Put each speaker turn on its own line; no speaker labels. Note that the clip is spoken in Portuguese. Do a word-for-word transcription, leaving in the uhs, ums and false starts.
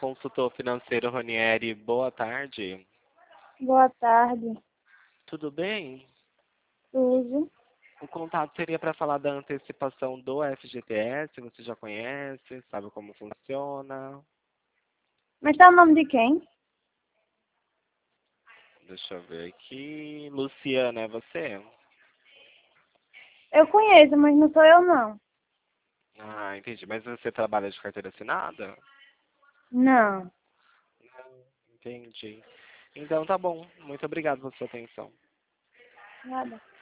consultor financeiro Ronieri. Boa tarde.
Boa tarde.
Tudo bem?
Tudo.
O contato seria para falar da antecipação do F G T S. Você já conhece? Sabe como funciona?
Mas tá o nome de quem?
Deixa eu ver aqui. Luciana, é você?
Eu conheço, mas não sou eu não.
Ah, entendi. Mas você trabalha de carteira assinada?
Não.
Entendi. Então tá bom. Muito obrigado pela sua atenção.
Nada.